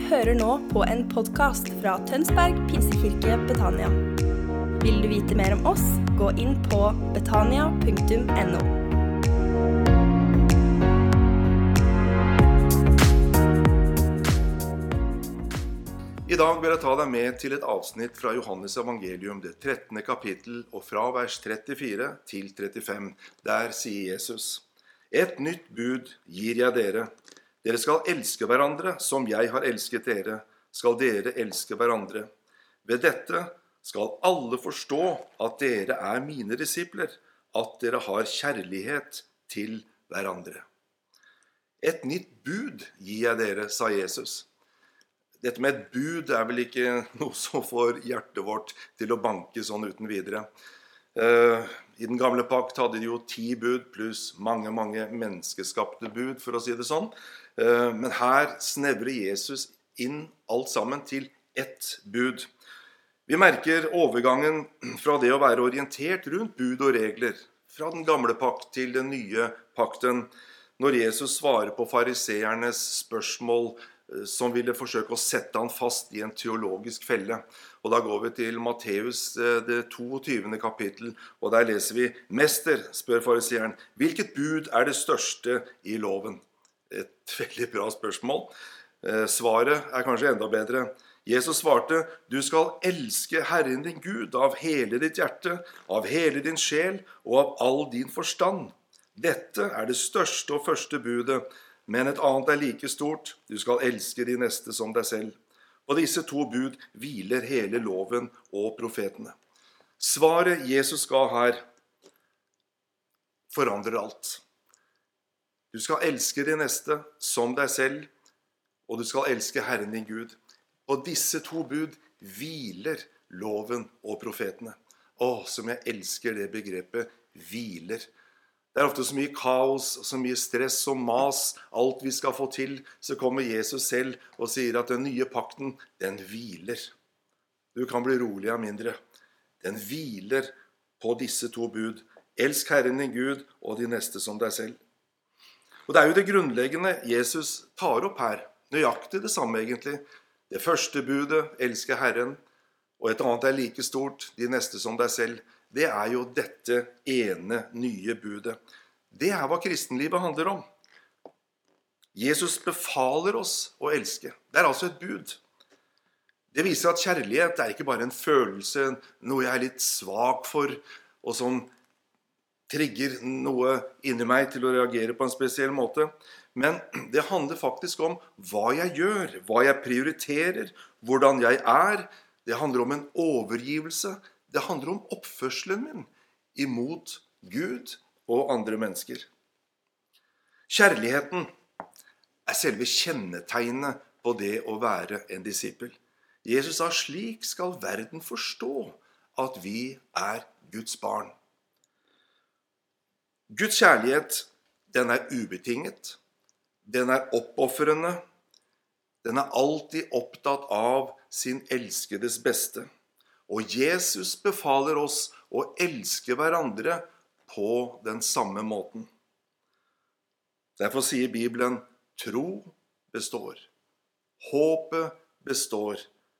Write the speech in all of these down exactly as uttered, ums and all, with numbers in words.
hører nå på en podcast fra Tønsberg Pinsekirke Betania. Vil du vite mer om oss, gå inn på betania punktum no. I dag vil jeg ta deg med til et avsnitt fra Johannes evangelium, det trettende kapittel, og fra vers trettifire til trettifem. Der sier Jesus: Et nytt bud gir jeg dere. Dere skal elske hverandre som jeg har elsket dere, skal dere elske hverandre. Ved dette skal alle forstå at dere er mine disipler, at dere har kjærlighet til hverandre. Et nytt bud gir jeg dere, sa Jesus. Dette med et bud er vel ikke noe som får hjertet vårt til å banke sånn uten videre. I den gamle pakt hadde de jo ti bud pluss mange, mange menneskeskapte bud, for å si det sånn. Men her snevrer Jesus inn alt sammen til ett bud. Vi merker overgangen fra det å være orientert rundt bud og regler, fra den gamle pakt til den nye pakten, når Jesus svarer på fariseernes spørsmål som ville forsøke å sette han fast i en teologisk felle. Og da går vi til Matteus, det toogtyvende kapittel, og der leser vi: Mester, spør fariseeren, hvilket bud er det største i loven? Et veldig bra spørsmål. Svaret er kanskje enda bedre. Jesus svarte: Du skal elske Herren din Gud av hele ditt hjerte, av hele din sjel og av all din forstand. Dette er det største og første budet. Men et annet er like stort: du skal elske de neste som deg selv. Og disse to bud hviler hele loven og profetene. Svaret Jesus ga her forandrer alt. Du skal elske de neste som deg selv, og du skal elske Herren din Gud. Og disse to bud hviler loven og profetene. Å, som jeg elsker det begrepet, hviler. Det er ofte så mye kaos, så mye stress og mas, alt vi skal få til. Så kommer Jesus selv og sier at den nye pakten, den hviler. Du kan bli rolig av mindre. Den hviler på disse to bud. Elsk Herren din Gud og de neste som deg selv. Og det er jo det grunnleggende Jesus tar opp her. Nøyaktig det samme egentlig. Det første budet, elske Herren, og et annet er like stort, de neste som deg selv. Det er jo dette ene nye budet. Det er hva kristenlivet handler om. Jesus befaler oss å elske. Det er altså et bud. Det viser at kjærlighet er ikke bare en følelse, noe jeg er litt svak for, og som trigger noe inni meg til å reagere på en spesiell måte. Men det handler faktisk om hva jeg gjør, hva jeg prioriterer, hvordan jeg er. Det handler om en overgivelse. Det handler om oppførselen min imot Gud og andre mennesker. Kjærligheten er selve kjennetegnet på det å være en disippel. Jesus sa: slik skal verden forstå at vi er Guds barn. Guds kjærlighet, den er ubetinget, den er oppofrende, den er alltid opptatt av sin elskedes beste. Og Jesus befaler oss å elske hverandre på den samme måten. Derfor sier Bibelen: tro består, håpet består,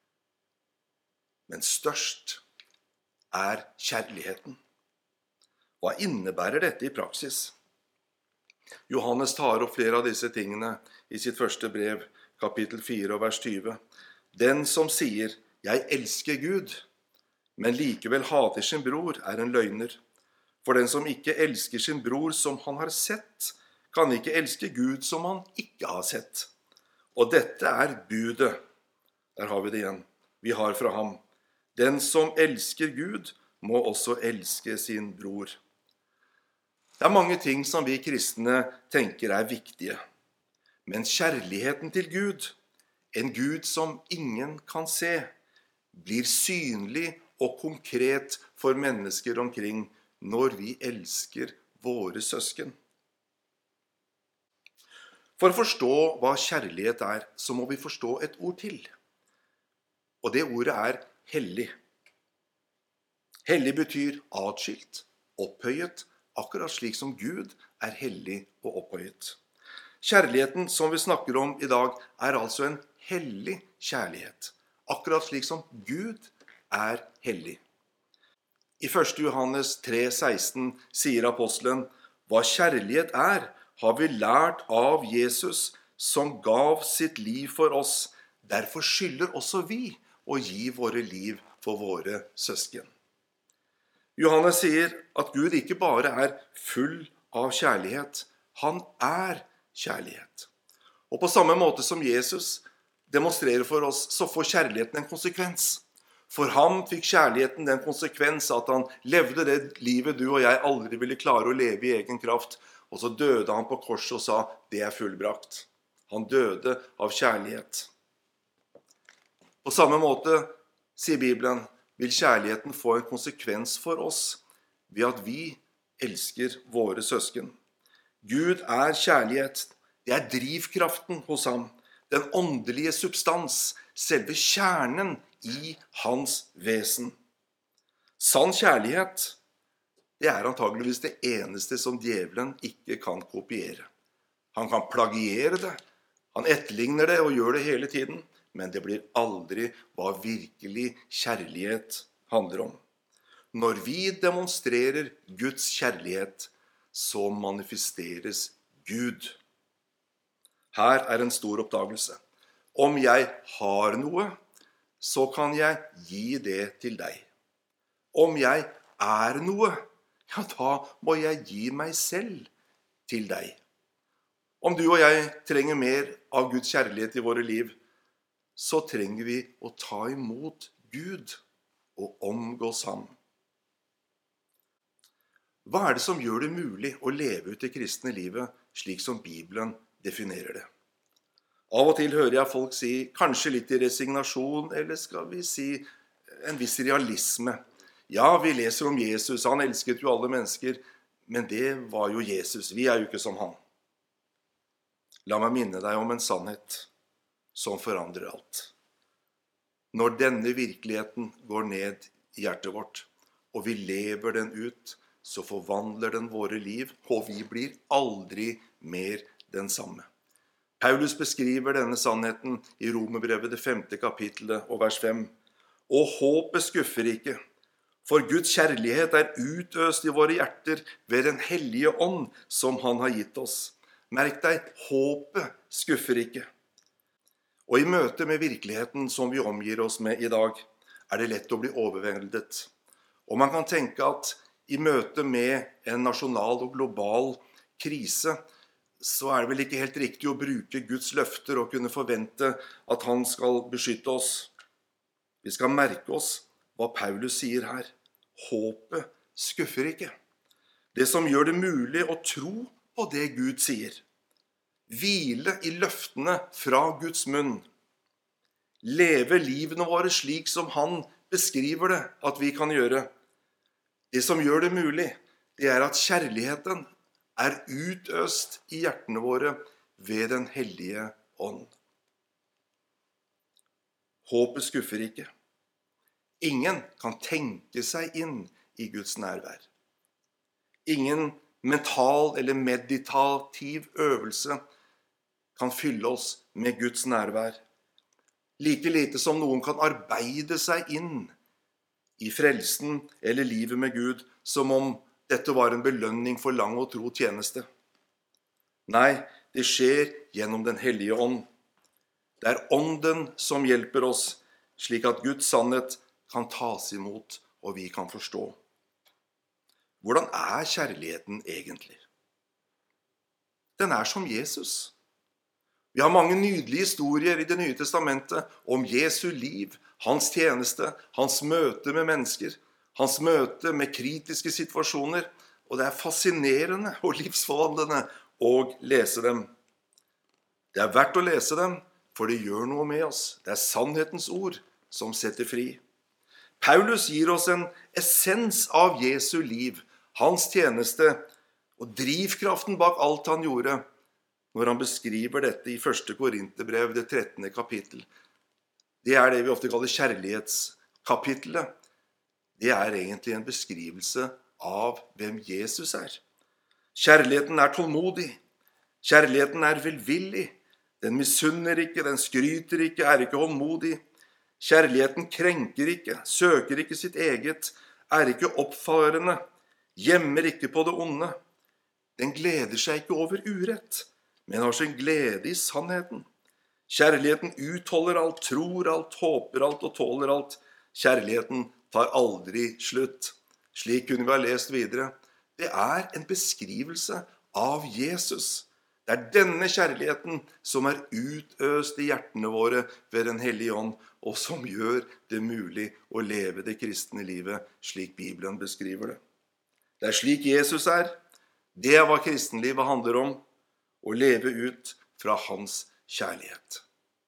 men størst er kjærligheten. Hva innebærer dette i praksis? Johannes tar opp flere av disse tingene i sitt første brev, kapittel fire og vers tyve. Den som sier: jeg elsker Gud, men likevel hater sin bror, er en løgner. For den som ikke elsker sin bror som han har sett, kan ikke elske Gud som han ikke har sett. Og dette er budet, der har vi det igjen, vi har fra ham. Den som elsker Gud, må også elske sin bror. Det er mange ting som vi kristne tenker er viktige. Men kjærligheten til Gud, en Gud som ingen kan se, blir synlig og konkret for mennesker omkring når vi elsker våre søsken. For å forstå hva kjærlighet er, så må vi forstå et ord til. Og det ordet er hellig. Hellig betyr atskilt, opphøyet, akkurat slik som Gud er hellig og opphøyet. Kjærligheten som vi snakker om i dag er altså en hellig kjærlighet, akkurat slik som Gud er hellig. I første Johannes tre seksten sier apostelen, hva kjærlighet er, har vi lært av Jesus, som gav sitt liv for oss. Derfor skylder også vi å gi våre liv for våre søsken. Johannes sier at Gud ikke bare er full av kjærlighet, han er kjærlighet. Og på samme måte som Jesus demonstrerer for oss, så får kjærligheten en konsekvens. For ham fikk kjærligheten den konsekvens at han levde det livet du og jeg aldri ville klare å leve i egen kraft, og så døde han på korset og sa, det er fullbrakt. Han døde av kjærlighet. På samme måte, sier Bibelen, vil kjærligheten få en konsekvens for oss ved at vi elsker våre søsken. Gud er kjærlighet. Det er drivkraften hos ham. Den åndelige substans, selve kjernen i hans vesen. Sann kjærlighet, det er antageligvis det eneste som djevelen ikke kan kopiere. Han kan plagiere det, han etterligner det og gjør det hele tiden, men det blir aldri hva virkelig kjærlighet handler om. Når vi demonstrerer Guds kjærlighet, så manifesteres Gud. Her er en stor oppdagelse. Om jeg har noe, så kan jeg gi det til deg. Om jeg er noe, ja, da må jeg gi meg selv til deg. Om du og jeg trenger mer av Guds kjærlighet i våre liv, så trenger vi å ta imot Gud og omgås ham. Hva er det som gjør det mulig å leve ut det kristne livet slik som Bibelen definerer det? Av og til hører jeg folk si, kanskje litt i resignasjon, eller skal vi si en viss realisme. Ja, vi leser om Jesus, han elsket jo alle mennesker, men det var jo Jesus, vi er jo ikke som han. La meg minne deg om en sannhet som forandrer alt. Når denne virkeligheten går ned i hjertet vårt, og vi lever den ut, så forvandler den våre liv, og vi blir aldri mer den samme. Paulus beskriver denne sannheten i Romerbrevet det femte kapittelet og vers fem. Og håpet skuffer ikke, for Guds kjærlighet er utøst i våre hjerter ved den hellige ånd som han har gitt oss. Merk deg, håpet skuffer ikke. Og i møte med virkeligheten som vi omgir oss med i dag, er det lett å bli overveldet. Og man kan tenke at i møte med en nasjonal og global krise, så er det vel ikke helt riktig å bruke Guds løfter og kunne forvente at han skal beskytte oss. Vi skal merke oss hva Paulus sier her. Håpet skuffer ikke. Det som gjør det mulig å tro på det Gud sier. Hvile i løftene fra Guds munn. Leve livene våre slik som han beskriver det at vi kan gjøre. Det som gjør det mulig, det er at kjærligheten er utøst i hjertene våre ved den hellige ånd. Håpet skuffer ikke. Ingen kan tenke seg inn i Guds nærvær. Ingen mental eller meditativ øvelse kan fylle oss med Guds nærvær. Like lite som noen kan arbeide seg inn i frelsen eller livet med Gud, som om dette var en belønning for lang og tro tjeneste. Nei, det skjer gjennom den hellige ånd. Det er ånden som hjelper oss, slik at Guds sannhet kan tas imot og vi kan forstå. Hvordan er kjærligheten egentlig? Den er som Jesus. Vi har mange nydelige historier i Det nye testamentet om Jesu liv, hans tjeneste, hans møte med mennesker, hans møte med kritiske situasjoner, og det er fascinerende og livsforvandlende å lese dem. Det er verdt å lese dem, for det gjør noe med oss. Det er sannhetens ord som setter fri. Paulus gir oss en essens av Jesu liv, hans tjeneste og drivkraften bak alt han gjorde, når han beskriver dette i første Korinterbrev, det trettende kapittel. Det er det vi ofte kaller kjærlighetskapittelet. Det er egentlig en beskrivelse av hvem Jesus er. Kjærligheten er tålmodig. Kjærligheten er velvillig. Den misunner ikke, den skryter ikke, er ikke håndmodig. Kjærligheten krenker ikke, søker ikke sitt eget, er ikke oppfarende, gjemmer ikke på det onde. Den gleder seg ikke over urett, men har sin glede i sannheten. Kjærligheten utholder alt, tror alt, håper alt og tåler alt. Kjærligheten tar aldri slutt. Slik kunne vi ha lest videre. Det er en beskrivelse av Jesus. Det er denne kjærligheten som er utøst i hjertene våre ved Den hellige ånd, og som gjør det mulig å leve det kristne livet slik Bibelen beskriver det. Det er slik Jesus er. Det er hva kristenlivet handler om, å leve ut fra hans kjærlighet.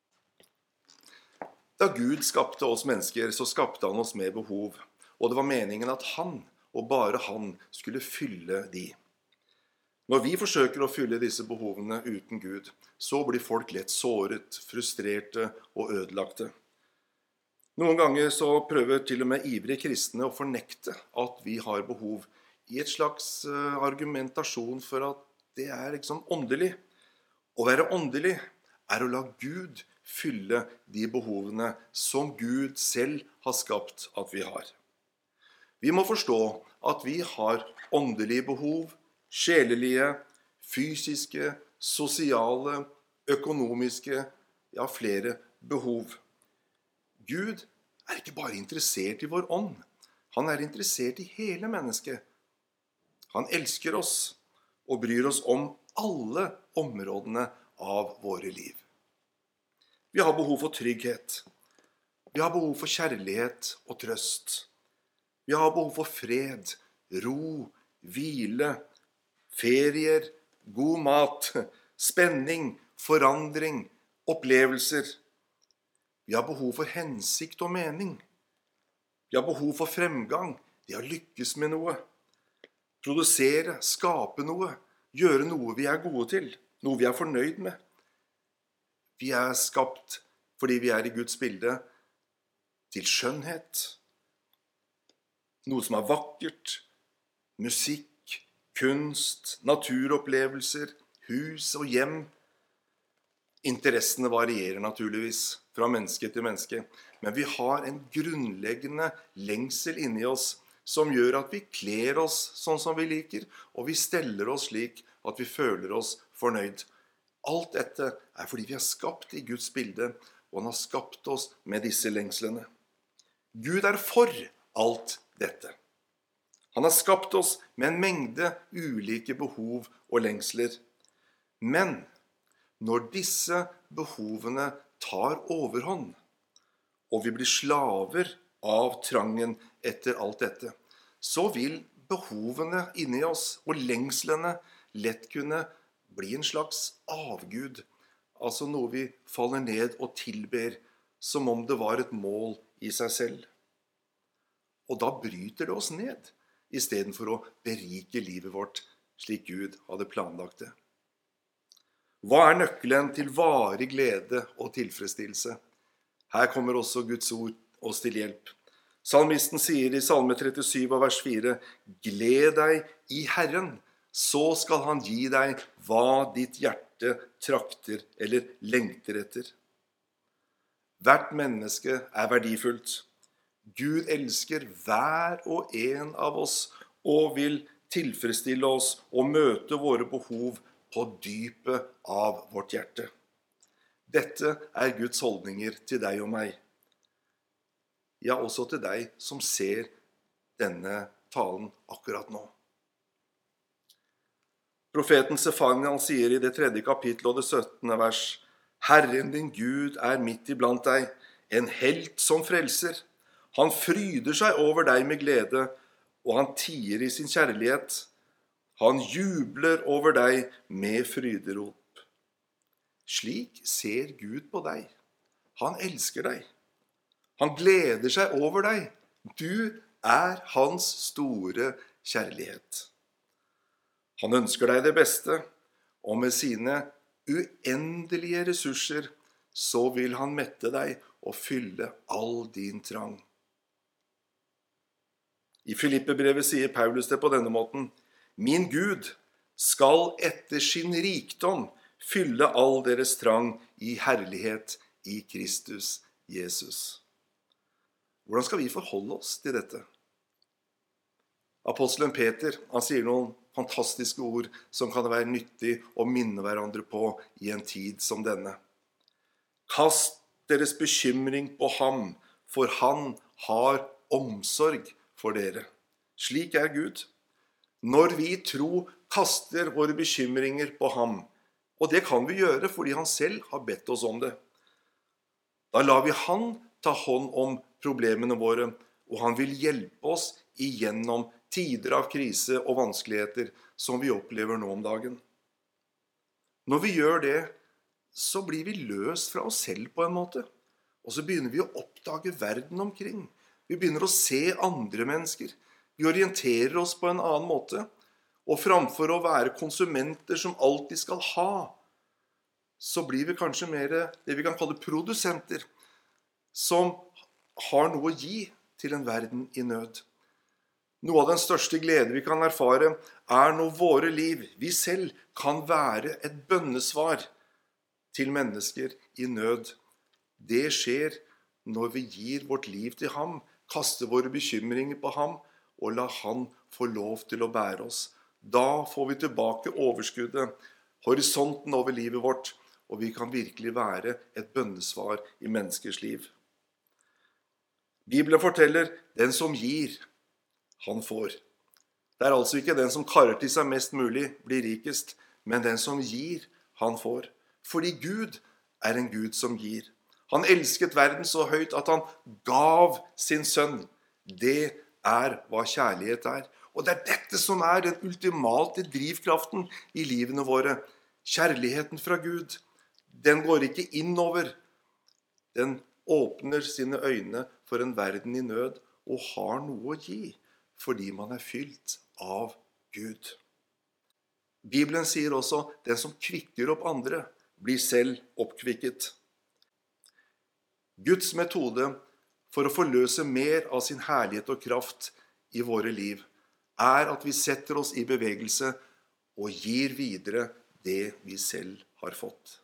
Da Gud skapte oss mennesker, så skapte han oss med behov, og det var meningen at han, og bare han, skulle fylle de. Når vi forsøker å fylle disse behovene uten Gud, så blir folk lett såret, frustrerte og ødelagte. Noen ganger så prøver til og med ivrige kristne å fornekte at vi har behov, i et slags argumentasjon for at det er liksom åndelig. Å være åndelig er å la Gud fylle de behovene som Gud selv har skapt at vi har. Vi må forstå at vi har åndelige behov, sjelelige, fysiske, sosiale, økonomiske, ja, flere behov. Gud er ikke bare interessert i vår ånd, han er interessert i hele mennesket. Han elsker oss og bryr oss om alle områdene av våre liv. Vi har behov for trygghet. Vi har behov for kjærlighet og trøst. Vi har behov for fred, ro, hvile, ferier, god mat, spenning, forandring, opplevelser. Vi har behov for hensikt og mening. Vi har behov for fremgang, det å lykkes med noe. Produsere, skape noe, gjøre noe vi er gode til, noe vi er fornøyd med. Vi er skapt fordi vi er i Guds bilde til skjønnhet, noe som er vakkert, musikk, kunst, naturopplevelser, hus og hjem. Interessene varierer naturligvis fra menneske til menneske, men vi har en grunnleggende lengsel inni oss som gjør at vi kler oss sånn som vi liker, og vi steller oss slik at vi føler oss fornøyd. Alt dette er fordi vi er skapt i Guds bilde, og han har skapt oss med disse lengslene. Gud er for alt dette. Han har skapt oss med en mengde ulike behov og lengsler. Men når disse behovene tar overhånd, og vi blir slaver av trangen etter alt dette, så vil behovene inni oss og lengslene lett kunne bli en slags avgud, altså noe vi faller ned og tilber, som om det var et mål i seg selv. Og da bryter det oss ned, i stedet for å berike livet vårt, slik Gud hadde planlagt det. Hva er nøkkelen til varig glede og tilfredsstillelse? Her kommer også Guds ord oss til hjelp. Salmisten sier i Salme trettisyv vers fire, «Gled deg i Herren, så skal han gi deg hva ditt hjerte trakter eller lengter etter.» Hvert menneske er verdifullt. Gud elsker hver og en av oss og vil tilfredsstille oss og møte våre behov på dypet av vårt hjerte. Dette er Guds holdninger til deg og meg. Ja, også til deg som ser denne talen akkurat nå. Profeten Sefaniel sier i det tredje kapittel og det syttende vers, «Herren din Gud er midt iblant deg, en helt som frelser. Han fryder seg over deg med glede, og han tier i sin kjærlighet. Han jubler over deg med fryderop.» Slik ser Gud på deg. Han elsker deg. Han gleder seg over deg. Du er hans store kjærlighet. Han ønsker deg det beste, og med sine uendelige ressurser så vil han mette deg og fylle all din trang. I Filippebrevet sier Paulus det på denne måten, «Min Gud skal etter sin rikdom fylle all deres trang i herlighet i Kristus Jesus. Hvordan skal vi forholde oss til dette? Apostelen Peter, han sier noen fantastiske ord som kan være nyttig å minne hverandre på i en tid som denne. Kast deres bekymring på ham, for han har omsorg for dere. Slik er Gud. Når vi tro kaster våre bekymringer på ham, og det kan vi gjøre fordi han selv har bedt oss om det, da lar vi han ta hånd om problemene våre, og han vil hjelpe oss igjennom tider av krise og vanskeligheter som vi opplever nå om dagen. Når vi gjør det, så blir vi løst fra oss selv på en måte, og så begynner vi å oppdage verden omkring. Vi begynner å se andre mennesker. Vi orienterer oss på en annen måte, og framfor å være konsumenter som alltid skal ha, så blir vi kanskje mer det vi kan kalle produsenter, som har noe å gi til en verden i nød. Noe av den største glede vi kan erfare er når våre liv, vi selv, kan være et bønnesvar til mennesker i nød. Det skjer når vi gir vårt liv til ham, kaster våre bekymringer på ham, og la han få lov til å bære oss. Da får vi tilbake overskuddet, horisonten over livet vårt, og vi kan virkelig være et bønnesvar i menneskers liv. Bibelen forteller, den som gir, han får. Det er altså ikke den som karer til seg mest mulig, blir rikest, men den som gir, han får. Fordi Gud er en Gud som gir. Han elsket verden så høyt at han gav sin sønn. Det er hva kjærlighet er. Og det er dette som er den ultimate drivkraften i livene våre. Kjærligheten fra Gud. Den går ikke innover. Den åpner sine øyne for en verden i nød og har noe å gi, fordi man er fylt av Gud. Bibelen sier også, den som kvikker opp andre, blir selv oppkvikket. Guds metode for å forløse mer av sin herlighet og kraft i våre liv, er at vi setter oss i bevegelse og gir videre det vi selv har fått.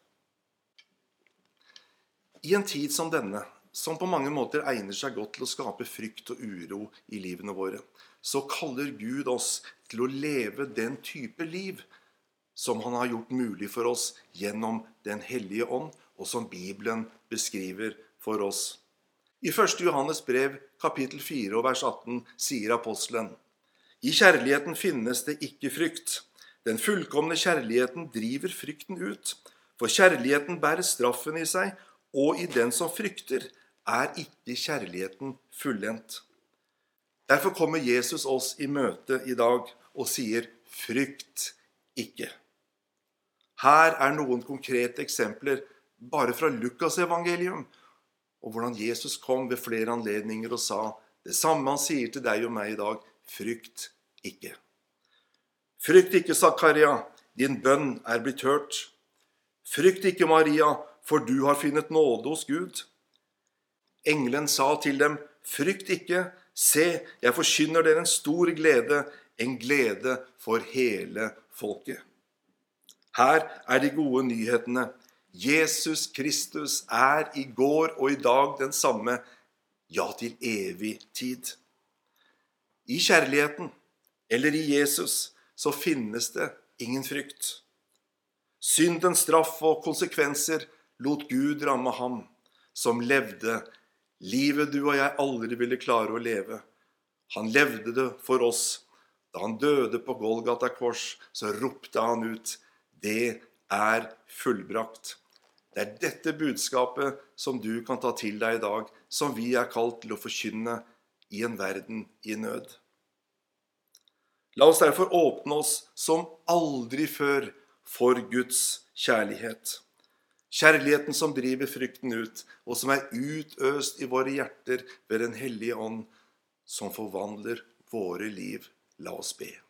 I en tid som denne, som på mange måter egner seg godt til å skape frykt og uro i livene våre, så kaller Gud oss til å leve den type liv som han har gjort mulig for oss gjennom den hellige ånd, og som Bibelen beskriver for oss. I første Johannes brev, kapittel fire og vers atten, sier apostelen: I kjærligheten finnes det ikke frykt. Den fullkomne kjærligheten driver frykten ut, for kjærligheten bærer straffen i seg, og i den som frykter, er ikke kjærligheten fullendt. Derfor kommer Jesus oss i møte i dag og sier, frykt ikke. Her er noen konkrete eksempler bare fra Lukas evangelium, og hvordan Jesus kom ved flere anledninger og sa, det samme han sier til deg og meg i dag, frykt ikke. Frykt ikke, Zakaria, din bønn er blitt hørt. Frykt ikke, Maria, for du har funnet nåde hos Gud. Engelen sa til dem, frykt ikke, se, jeg forkynner dere en stor glede, en glede for hele folket. Her er de gode nyhetene. Jesus Kristus er i går og i dag den samme, ja til evig tid. I kjærligheten, eller i Jesus, så finnes det ingen frykt. Syndens straff og konsekvenser lot Gud ramme ham, som levde livet du og jeg aldri ville klare å leve. Han levde det for oss. Da han døde på Golgata kors, så ropte han ut, det er fullbrakt. Det er dette budskapet som du kan ta til deg i dag, som vi er kalt til å forkynne i en verden i nød. La oss derfor åpne oss som aldri før for Guds kjærlighet. Kjærligheten som driver frykten ut, og som er utøst i våre hjerter ved den hellige ånd, som forvandler våre liv. La oss be.